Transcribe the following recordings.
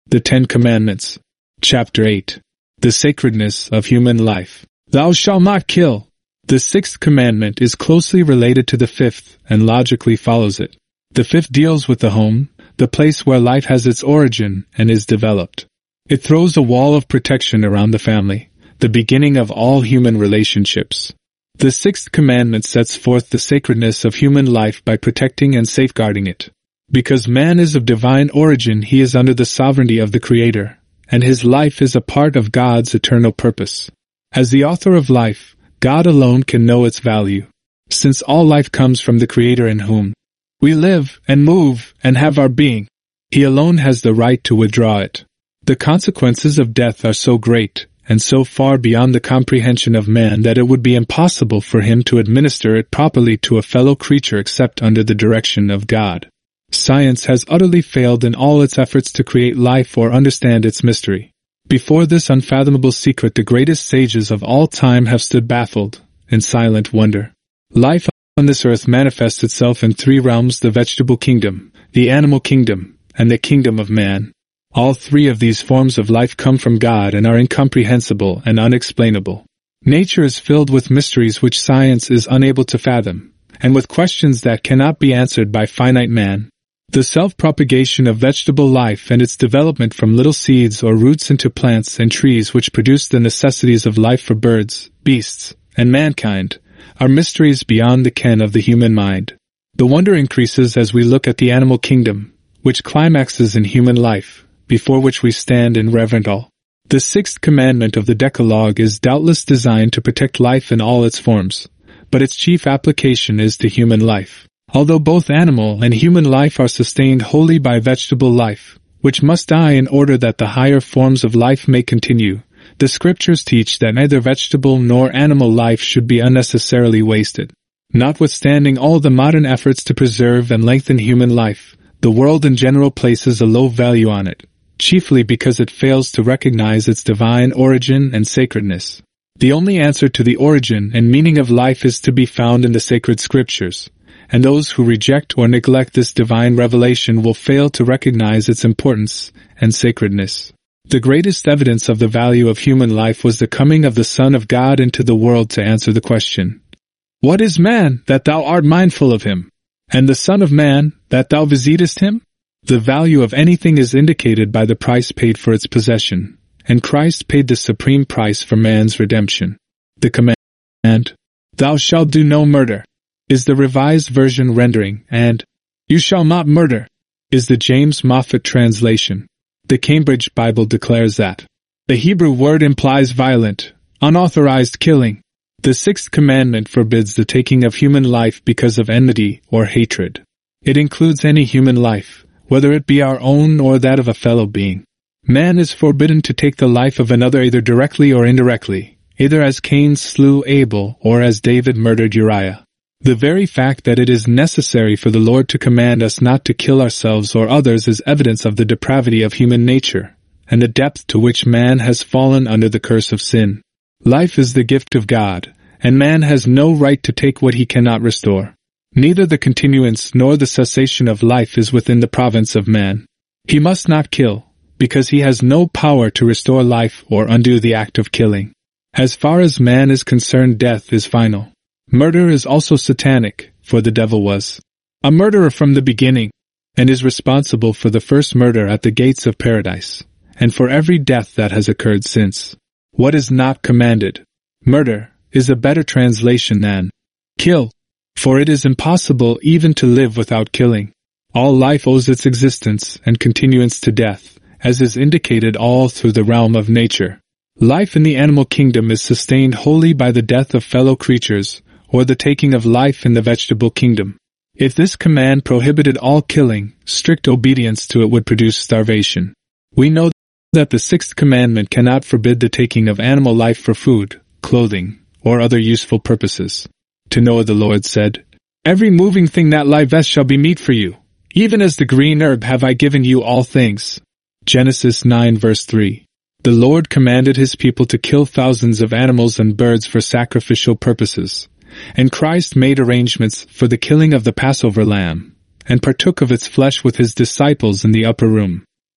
The Ten Commandments. Chapter 8. The Sacredness of Human Life. Thou shalt not kill. The sixth commandment is closely related to the fifth and logically follows it. The fifth deals with the home, the place where life has its origin and is developed. It throws a wall of protection around the family, the beginning of all human relationships. The sixth commandment sets forth the sacredness of human life by protecting and safeguarding it. Because man is of divine origin, he is under the sovereignty of the Creator, and his life is a part of God's eternal purpose. As the author of life, God alone can know its value, since all life comes from the Creator in whom we live and move and have our being. He alone has the right to withdraw it. The consequences of death are so great and so far beyond the comprehension of man that it would be impossible for him to administer it properly to a fellow creature except under the direction of God. Science has utterly failed in all its efforts to create life or understand its mystery. Before this unfathomable secret, the greatest sages of all time have stood baffled, in silent wonder. Life on this earth manifests itself in three realms: the vegetable kingdom, the animal kingdom, and the kingdom of man. All three of these forms of life come from God and are incomprehensible and unexplainable. Nature is filled with mysteries which science is unable to fathom, and with questions that cannot be answered by finite man. The self-propagation of vegetable life and its development from little seeds or roots into plants and trees which produce the necessities of life for birds, beasts, and mankind, are mysteries beyond the ken of the human mind. The wonder increases as we look at the animal kingdom, which climaxes in human life, before which we stand in reverent awe. The sixth commandment of the Decalogue is doubtless designed to protect life in all its forms, but its chief application is to human life. Although both animal and human life are sustained wholly by vegetable life, which must die in order that the higher forms of life may continue, the scriptures teach that neither vegetable nor animal life should be unnecessarily wasted. Notwithstanding all the modern efforts to preserve and lengthen human life, the world in general places a low value on it, chiefly because it fails to recognize its divine origin and sacredness. The only answer to the origin and meaning of life is to be found in the sacred scriptures, and those who reject or neglect this divine revelation will fail to recognize its importance and sacredness. The greatest evidence of the value of human life was the coming of the Son of God into the world to answer the question, "What is man, that thou art mindful of him? And the Son of Man, that thou visitest him?" The value of anything is indicated by the price paid for its possession, and Christ paid the supreme price for man's redemption. The command, "Thou shalt do no murder," is the Revised Version rendering, and "You shall not murder" is the James Moffat translation. The Cambridge Bible declares that the Hebrew word implies violent, unauthorized killing. The sixth commandment forbids the taking of human life because of enmity or hatred. It includes any human life, whether it be our own or that of a fellow being. Man is forbidden to take the life of another either directly or indirectly, either as Cain slew Abel or as David murdered Uriah. The very fact that it is necessary for the Lord to command us not to kill ourselves or others is evidence of the depravity of human nature, and the depth to which man has fallen under the curse of sin. Life is the gift of God, and man has no right to take what he cannot restore. Neither the continuance nor the cessation of life is within the province of man. He must not kill, because he has no power to restore life or undo the act of killing. As far as man is concerned, death is final. Murder is also satanic, for the devil was a murderer from the beginning, and is responsible for the first murder at the gates of paradise, and for every death that has occurred since. What is not commanded, murder, is a better translation than kill, for it is impossible even to live without killing. All life owes its existence and continuance to death, as is indicated all through the realm of nature. Life in the animal kingdom is sustained wholly by the death of fellow creatures, or the taking of life in the vegetable kingdom. If this command prohibited all killing, strict obedience to it would produce starvation. We know that the sixth commandment cannot forbid the taking of animal life for food, clothing, or other useful purposes. To Noah the Lord said, "Every moving thing that liveth shall be meat for you. Even as the green herb have I given you all things." Genesis 9 verse 3. The Lord commanded his people to kill thousands of animals and birds for sacrificial purposes, and Christ made arrangements for the killing of the Passover lamb, and partook of its flesh with his disciples in the upper room.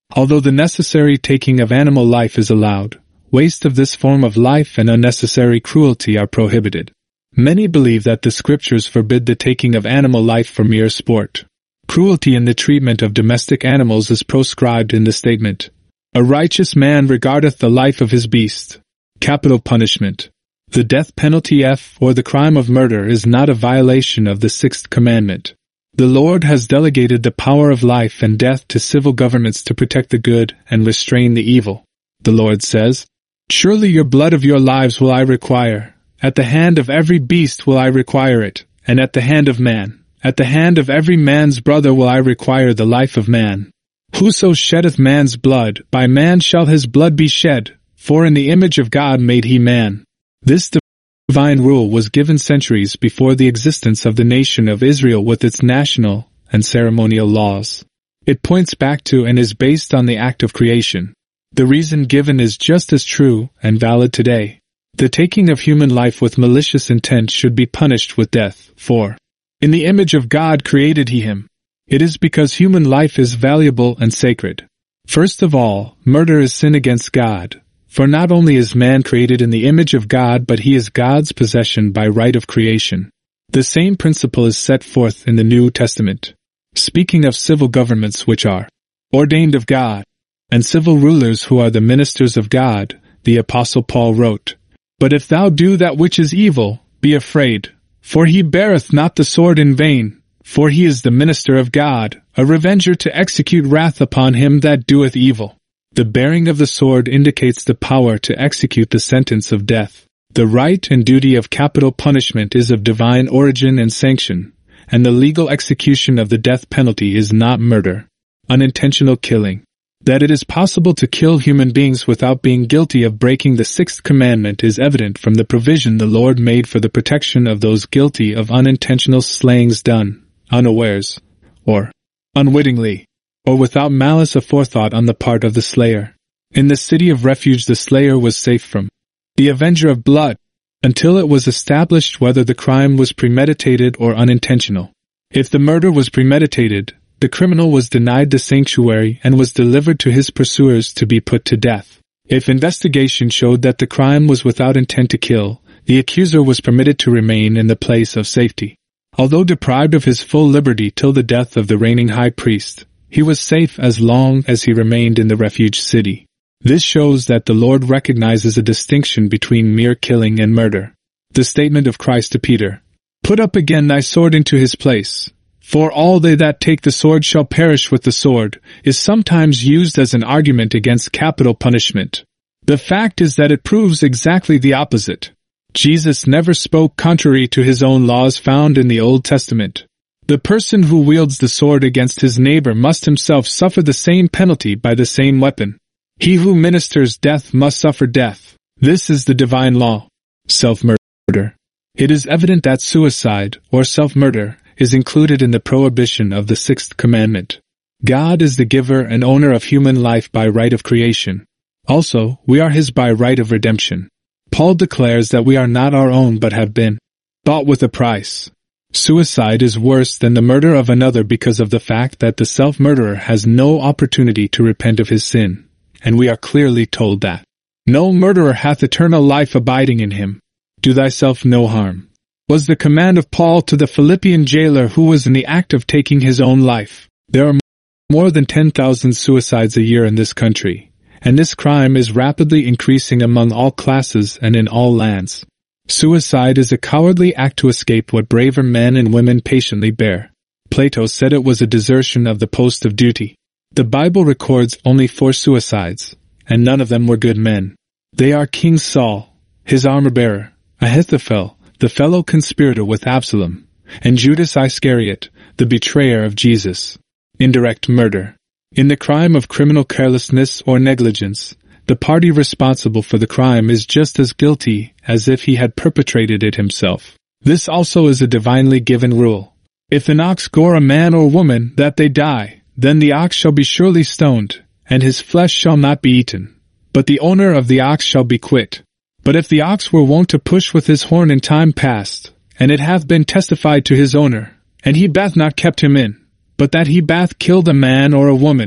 Although the necessary taking of animal life is allowed, waste of this form of life and unnecessary cruelty are prohibited. Many believe that the scriptures forbid the taking of animal life for mere sport. Cruelty in the treatment of domestic animals is proscribed in the statement, "A righteous man regardeth the life of his beast." Capital punishment. The death penalty or the crime of murder is not a violation of the sixth commandment. The Lord has delegated the power of life and death to civil governments to protect the good and restrain the evil. The Lord says, "Surely your blood of your lives will I require. At the hand of every beast will I require it, and at the hand of man. At the hand of every man's brother will I require the life of man. Whoso sheddeth man's blood, by man shall his blood be shed, for in the image of God made he man." This divine rule was given centuries before the existence of the nation of Israel with its national and ceremonial laws. It points back to and is based on the act of creation. The reason given is just as true and valid today. The taking of human life with malicious intent should be punished with death, for in the image of God created he him. It is because human life is valuable and sacred. First of all, murder is sin against God, for not only is man created in the image of God, but he is God's possession by right of creation. The same principle is set forth in the New Testament. Speaking of civil governments which are ordained of God, and civil rulers who are the ministers of God, the Apostle Paul wrote, "But if thou do that which is evil, be afraid, for he beareth not the sword in vain, for he is the minister of God, a revenger to execute wrath upon him that doeth evil." The bearing of the sword indicates the power to execute the sentence of death. The right and duty of capital punishment is of divine origin and sanction, and the legal execution of the death penalty is not murder, unintentional killing. That it is possible to kill human beings without being guilty of breaking the sixth commandment is evident from the provision the Lord made for the protection of those guilty of unintentional slayings done unawares, or unwittingly, or without malice aforethought on the part of the slayer. In the city of refuge the slayer was safe from the avenger of blood, until it was established whether the crime was premeditated or unintentional. If the murder was premeditated, the criminal was denied the sanctuary and was delivered to his pursuers to be put to death. If investigation showed that the crime was without intent to kill, the accuser was permitted to remain in the place of safety. Although deprived of his full liberty till the death of the reigning high priest, he was safe as long as he remained in the refuge city. This shows that the Lord recognizes a distinction between mere killing and murder. The statement of Christ to Peter, "Put up again thy sword into his place, for all they that take the sword shall perish with the sword," is sometimes used as an argument against capital punishment. The fact is that it proves exactly the opposite. Jesus never spoke contrary to his own laws found in the Old Testament. The person who wields the sword against his neighbor must himself suffer the same penalty by the same weapon. He who ministers death must suffer death. This is the divine law. Self-murder. It is evident that suicide, or self-murder, is included in the prohibition of the sixth commandment. God is the giver and owner of human life by right of creation. Also, we are his by right of redemption. Paul declares that we are not our own but have been bought with a price. Suicide is worse than the murder of another because of the fact that the self-murderer has no opportunity to repent of his sin, and we are clearly told that no murderer hath eternal life abiding in him. Do thyself no harm was the command of Paul to the Philippian jailer who was in the act of taking his own life. There are more than 10,000 suicides a year in this country, and this crime is rapidly increasing among all classes and in all lands. Suicide is a cowardly act to escape what braver men and women patiently bear. Plato said it was a desertion of the post of duty. The Bible records only 4 suicides, and none of them were good men. They are King Saul, his armor-bearer, Ahithophel, the fellow conspirator with Absalom, and Judas Iscariot, the betrayer of Jesus. Indirect murder. In the crime of criminal carelessness or negligence, the party responsible for the crime is just as guilty as if he had perpetrated it himself. This also is a divinely given rule. If an ox gore a man or woman that they die, then the ox shall be surely stoned, and his flesh shall not be eaten. But the owner of the ox shall be quit. But if the ox were wont to push with his horn in time past, and it hath been testified to his owner, and he bath not kept him in, but that he bath killed a man or a woman,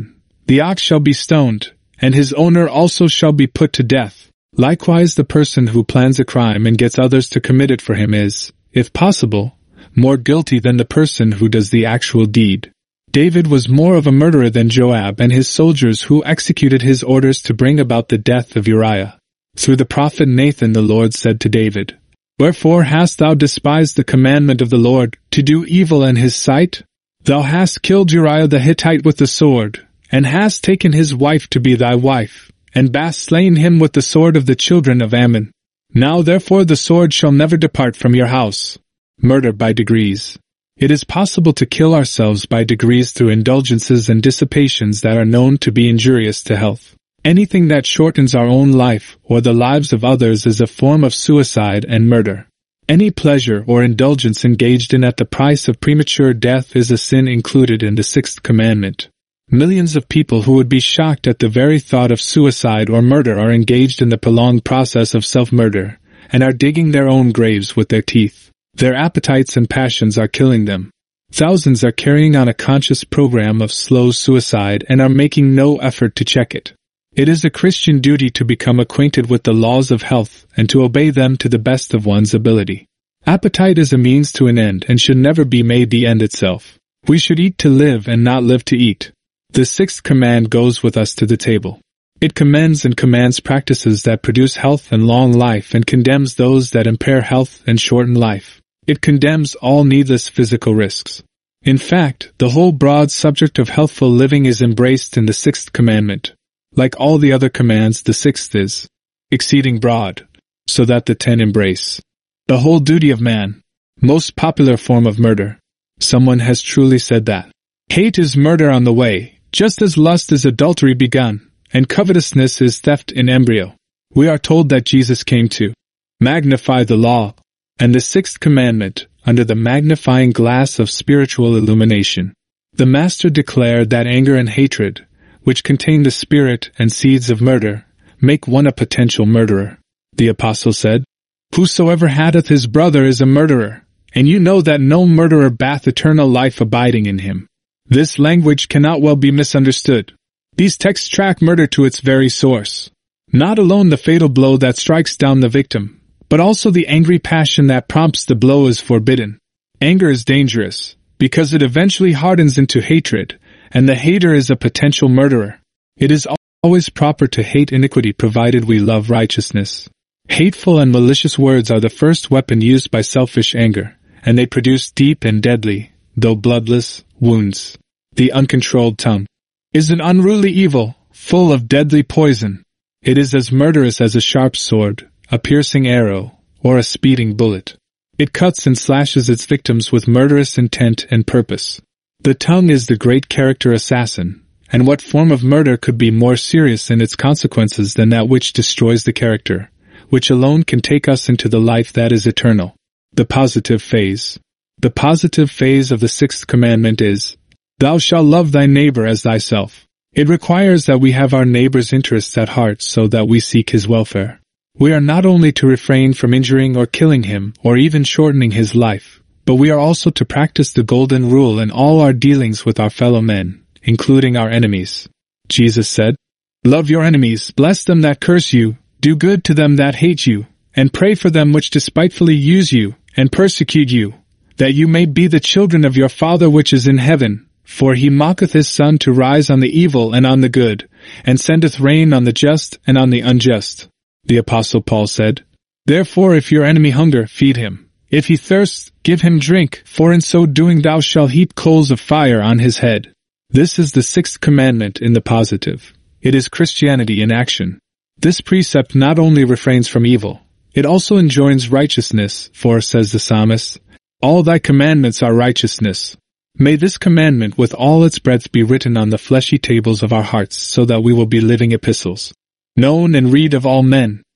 The ox shall be stoned, and his owner also shall be put to death. Likewise, the person who plans a crime and gets others to commit it for him is, if possible, more guilty than the person who does the actual deed. David was more of a murderer than Joab and his soldiers who executed his orders to bring about the death of Uriah. Through the prophet Nathan the Lord said to David, Wherefore hast thou despised the commandment of the Lord, to do evil in his sight? Thou hast killed Uriah the Hittite with the sword, and hast taken his wife to be thy wife, and hast slain him with the sword of the children of Ammon. Now therefore the sword shall never depart from your house. Murder by degrees. It is possible to kill ourselves by degrees through indulgences and dissipations that are known to be injurious to health. Anything that shortens our own life or the lives of others is a form of suicide and murder. Any pleasure or indulgence engaged in at the price of premature death is a sin included in the sixth commandment. Millions of people who would be shocked at the very thought of suicide or murder are engaged in the prolonged process of self-murder, and are digging their own graves with their teeth. Their appetites and passions are killing them. Thousands are carrying on a conscious program of slow suicide and are making no effort to check it. It is a Christian duty to become acquainted with the laws of health and to obey them to the best of one's ability. Appetite is a means to an end and should never be made the end itself. We should eat to live and not live to eat. The sixth command goes with us to the table. It commends and commands practices that produce health and long life and condemns those that impair health and shorten life. It condemns all needless physical risks. In fact, the whole broad subject of healthful living is embraced in the sixth commandment. Like all the other commands, the sixth is exceeding broad, so that the 10 embrace the whole duty of man. Most popular form of murder. Someone has truly said that hate is murder on the way, just as lust is adultery begun, and covetousness is theft in embryo. We are told that Jesus came to magnify the law and the sixth commandment under the magnifying glass of spiritual illumination. The Master declared that anger and hatred, which contain the spirit and seeds of murder, make one a potential murderer. The Apostle said, Whosoever hateth his brother is a murderer, and you know that no murderer bath eternal life abiding in him. This language cannot well be misunderstood. These texts track murder to its very source. Not alone the fatal blow that strikes down the victim, but also the angry passion that prompts the blow is forbidden. Anger is dangerous, because it eventually hardens into hatred, and the hater is a potential murderer. It is always proper to hate iniquity provided we love righteousness. Hateful and malicious words are the first weapon used by selfish anger, and they produce deep and deadly, though bloodless, wounds. The uncontrolled tongue is an unruly evil, full of deadly poison. It is as murderous as a sharp sword, a piercing arrow, or a speeding bullet. It cuts and slashes its victims with murderous intent and purpose. The tongue is the great character assassin, and what form of murder could be more serious in its consequences than that which destroys the character, which alone can take us into the life that is eternal? The positive phase. The positive phase of the sixth commandment is, Thou shalt love thy neighbor as thyself. It requires that we have our neighbor's interests at heart so that we seek his welfare. We are not only to refrain from injuring or killing him or even shortening his life, but we are also to practice the golden rule in all our dealings with our fellow men, including our enemies. Jesus said, Love your enemies, bless them that curse you, do good to them that hate you, and pray for them which despitefully use you, and persecute you, that you may be the children of your Father which is in heaven. For he maketh his sun to rise on the evil and on the good, and sendeth rain on the just and on the unjust. The Apostle Paul said, Therefore if your enemy hunger, feed him. If he thirst, give him drink, for in so doing thou shalt heap coals of fire on his head. This is the sixth commandment in the positive. It is Christianity in action. This precept not only refrains from evil, it also enjoins righteousness, for, says the psalmist, All thy commandments are righteousness. May this commandment with all its breadth be written on the fleshy tables of our hearts so that we will be living epistles, known and read of all men,